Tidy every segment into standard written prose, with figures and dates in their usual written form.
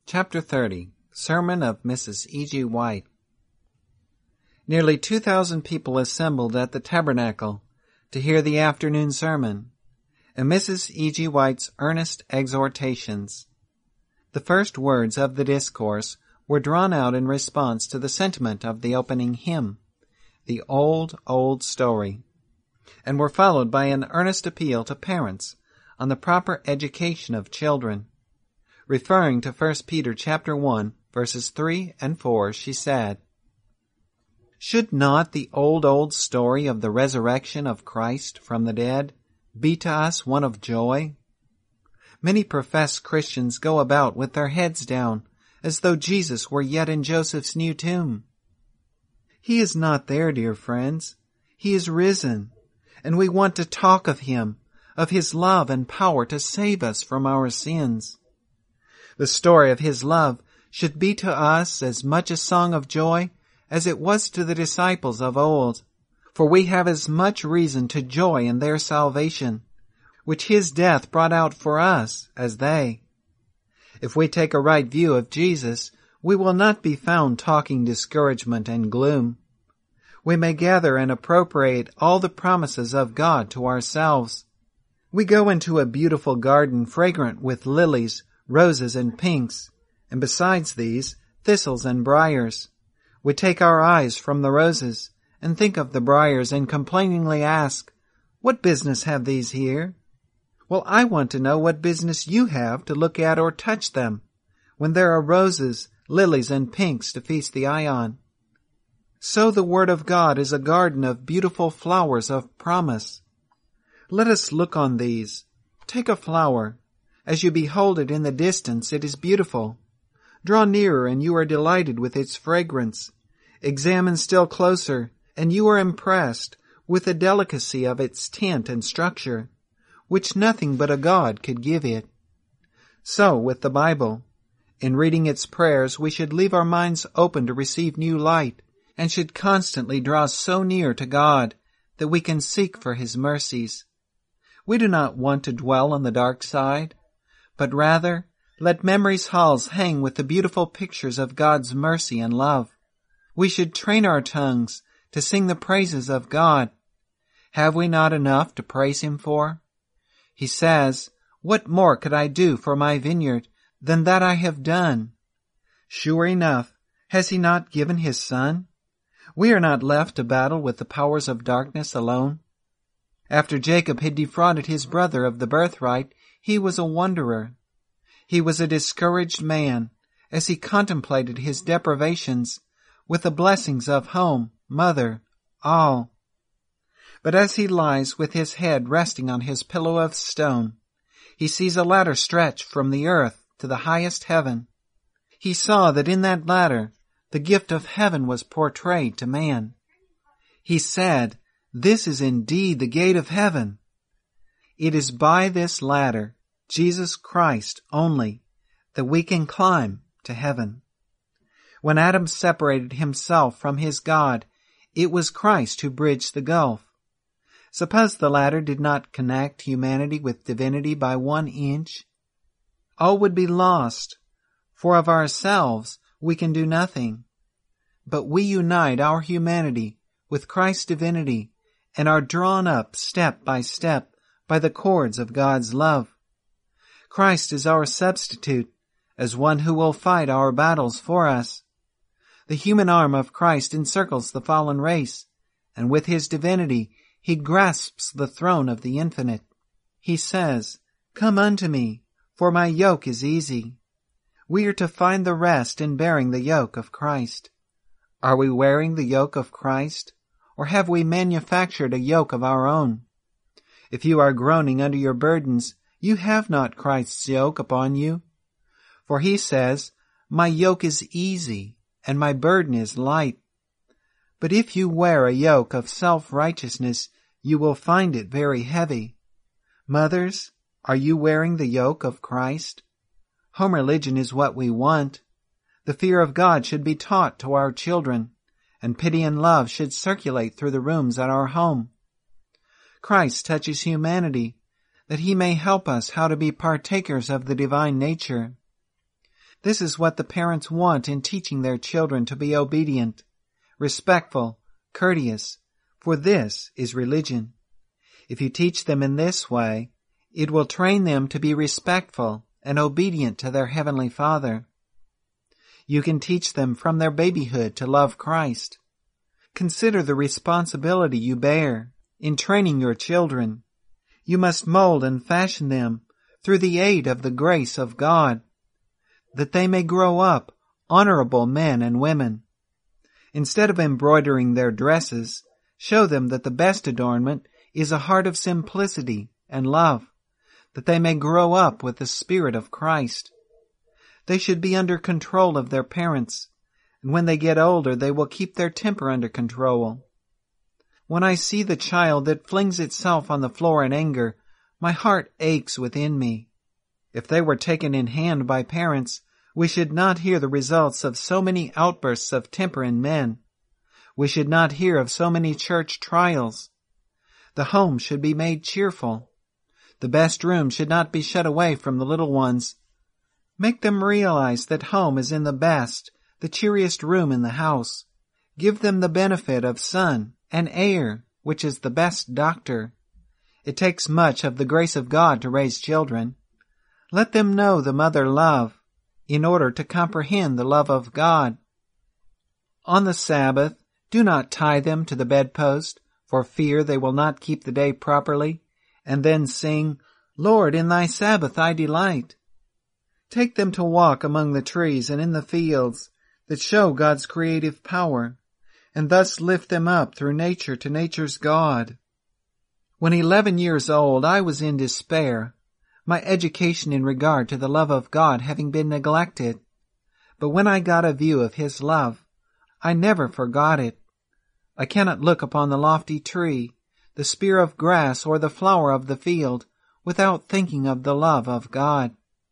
Chapter 30, Sermon of Mrs. E.G. White. Nearly 2,000 people assembled at the Tabernacle to hear the afternoon sermon and Mrs. E.G. White's earnest exhortations. The first words of the discourse were drawn out in response to the sentiment of the opening hymn, "The Old, Old Story," and were followed by an earnest appeal to parents on the proper education of children. Referring to 1 Peter chapter 1, verses 3 and 4, she said, "Should not the old story of the resurrection of Christ from the dead be to us one of joy? Many professed Christians go about with their heads down, as though Jesus were yet in Joseph's new tomb. He is not there, dear friends. He is risen, and we want to talk of Him, of His love and power to save us from our sins. The story of His love should be to us as much a song of joy as it was to the disciples of old, for we have as much reason to joy in their salvation, which His death brought out for us, as they. If we take a right view of Jesus, we will not be found talking discouragement and gloom. We may gather and appropriate all the promises of God to ourselves. We go into a beautiful garden fragrant with lilies, roses, and pinks, and besides these, thistles and briars. We take our eyes from the roses and think of the briars and complainingly ask, "What business have these here?" Well, I want to know what business you have to look at or touch them, when there are roses, lilies, and pinks to feast the eye on. So the Word of God is a garden of beautiful flowers of promise. Let us look on these. Take a flower. As you behold it in the distance, it is beautiful. Draw nearer, and you are delighted with its fragrance. Examine still closer, and you are impressed with the delicacy of its tint and structure, which nothing but a God could give it. So with the Bible. In reading its prayers, we should leave our minds open to receive new light, and should constantly draw so near to God that we can seek for His mercies. We do not want to dwell on the dark side, but rather let memory's halls hang with the beautiful pictures of God's mercy and love. We should train our tongues to sing the praises of God. Have we not enough to praise Him for? He says, "What more could I do for my vineyard than that I have done?" Sure enough, has He not given His Son? We are not left to battle with the powers of darkness alone. After Jacob had defrauded his brother of the birthright, he was a wanderer. He was a discouraged man as he contemplated his deprivations with the blessings of home, mother, all. But as he lies with his head resting on his pillow of stone, he sees a ladder stretched from the earth to the highest heaven. He saw that in that ladder the gift of heaven was portrayed to man. He said, "This is indeed the gate of heaven." It is by this ladder, Jesus Christ only, that we can climb to heaven. When Adam separated himself from his God, it was Christ who bridged the gulf. Suppose the ladder did not connect humanity with divinity by 1 inch. All would be lost, for of ourselves we can do nothing. But we unite our humanity with Christ's divinity and are drawn up step by step by the cords of God's love. Christ is our substitute, as one who will fight our battles for us. The human arm of Christ encircles the fallen race, and with His divinity He grasps the throne of the infinite. He says, "Come unto me, for my yoke is easy." We are to find the rest in bearing the yoke of Christ. Are we wearing the yoke of Christ, or have we manufactured a yoke of our own? If you are groaning under your burdens, you have not Christ's yoke upon you. For He says, "My yoke is easy, and my burden is light." But if you wear a yoke of self-righteousness, you will find it very heavy. Mothers, are you wearing the yoke of Christ? Home religion is what we want. The fear of God should be taught to our children, and pity and love should circulate through the rooms at our home. Christ touches humanity, that He may help us how to be partakers of the divine nature. This is what the parents want in teaching their children to be obedient, respectful, courteous, for this is religion. If you teach them in this way, it will train them to be respectful and obedient to their Heavenly Father. You can teach them from their babyhood to love Christ. Consider the responsibility you bear in training your children. You must mold and fashion them through the aid of the grace of God, that they may grow up honorable men and women. Instead of embroidering their dresses, show them that the best adornment is a heart of simplicity and love, that they may grow up with the Spirit of Christ. They should be under control of their parents, and when they get older they will keep their temper under control. When I see the child that flings itself on the floor in anger, my heart aches within me. If they were taken in hand by parents, we should not hear the results of so many outbursts of temper in men. We should not hear of so many church trials. The home should be made cheerful. The best room should not be shut away from the little ones. Make them realize that home is in the best, the cheeriest room in the house. Give them the benefit of sun and air, which is the best doctor. It takes much of the grace of God to raise children. Let them know the mother love, in order to comprehend the love of God. On the Sabbath, do not tie them to the bedpost, for fear they will not keep the day properly, and then sing, "Lord, in thy Sabbath I delight." Take them to walk among the trees and in the fields that show God's creative power, and thus lift them up through nature to nature's God. When 11 years old, I was in despair, my education in regard to the love of God having been neglected. But when I got a view of His love, I never forgot it. I cannot look upon the lofty tree, the spear of grass, or the flower of the field without thinking of the love of God.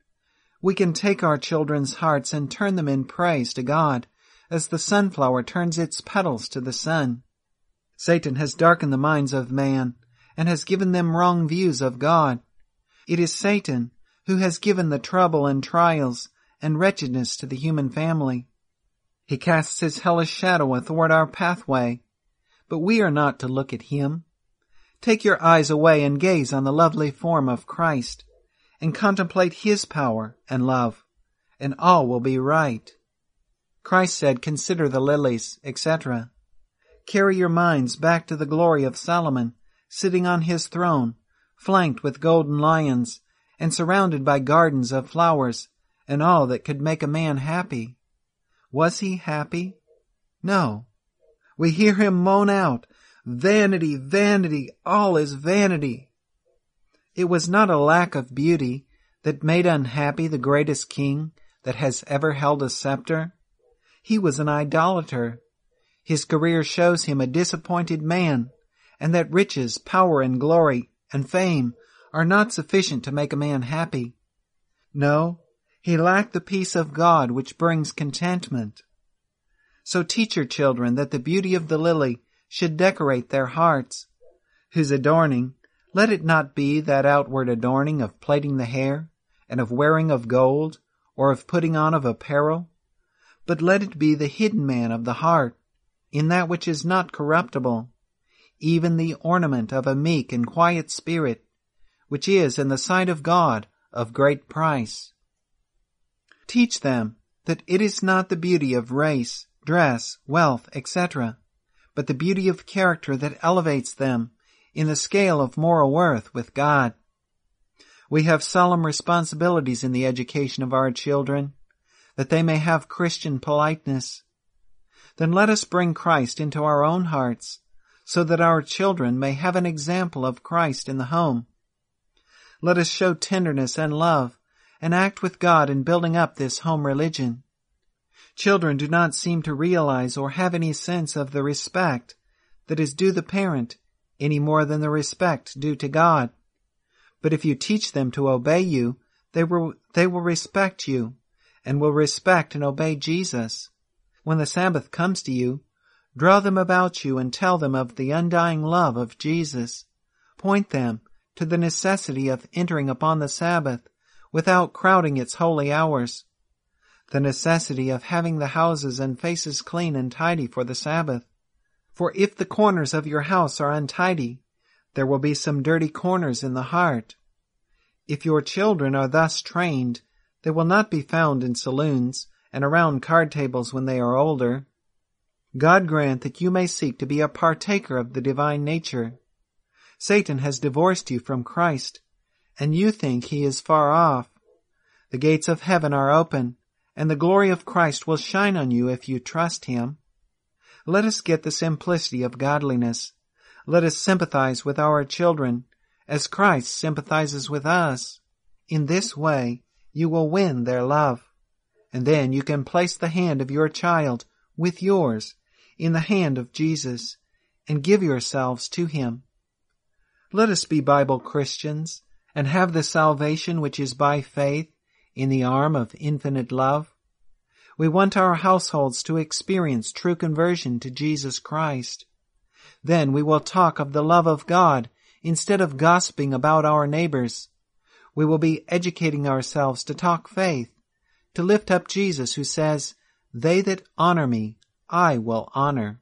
We can take our children's hearts and turn them in praise to God, as the sunflower turns its petals to the sun. Satan has darkened the minds of man and has given them wrong views of God. It is Satan who has given the trouble and trials and wretchedness to the human family. He casts his hellish shadow athwart our pathway, but we are not to look at him. Take your eyes away and gaze on the lovely form of Christ, and contemplate His power and love, and all will be right. Christ said, "Consider the lilies," etc. Carry your minds back to the glory of Solomon, sitting on his throne, flanked with golden lions, and surrounded by gardens of flowers, and all that could make a man happy. Was he happy? No. We hear him moan out, "Vanity, vanity, all is vanity." It was not a lack of beauty that made unhappy the greatest king that has ever held a scepter. He was an idolater. His career shows him a disappointed man, and that riches, power, and glory, and fame are not sufficient to make a man happy. No, he lacked the peace of God which brings contentment. So teach your children that the beauty of the lily should decorate their hearts, whose adorning, let it not be that outward adorning of plaiting the hair, and of wearing of gold, or of putting on of apparel, but let it be the hidden man of the heart, in that which is not corruptible, even the ornament of a meek and quiet spirit, which is in the sight of God of great price. Teach them that it is not the beauty of race, dress, wealth, etc., but the beauty of character that elevates them in the scale of moral worth with God. We have solemn responsibilities in the education of our children, that they may have Christian politeness. Then let us bring Christ into our own hearts, so that our children may have an example of Christ in the home. Let us show tenderness and love, and act with God in building up this home religion. Children do not seem to realize or have any sense of the respect that is due the parent any more than the respect due to God. But if you teach them to obey you, they will respect you, and will respect and obey Jesus. When the Sabbath comes to you, draw them about you and tell them of the undying love of Jesus. Point them to the necessity of entering upon the Sabbath without crowding its holy hours. the necessity of having the houses and faces clean and tidy for the Sabbath. For if the corners of your house are untidy, there will be some dirty corners in the heart. If your children are thus trained, they will not be found in saloons and around card tables when they are older. God grant that you may seek to be a partaker of the divine nature. Satan has divorced you from Christ, and you think he is far off. The gates of heaven are open, and the glory of Christ will shine on you if you trust him. Let us get the simplicity of godliness. Let us sympathize with our children, as Christ sympathizes with us. In this way, you will win their love, and then you can place the hand of your child with yours in the hand of Jesus and give yourselves to him. Let us be Bible Christians and have the salvation which is by faith in the arm of infinite love. We want our households to experience true conversion to Jesus Christ. Then we will talk of the love of God instead of gossiping about our neighbors. We will be educating ourselves to talk faith, to lift up Jesus who says, "They that honor me, I will honor."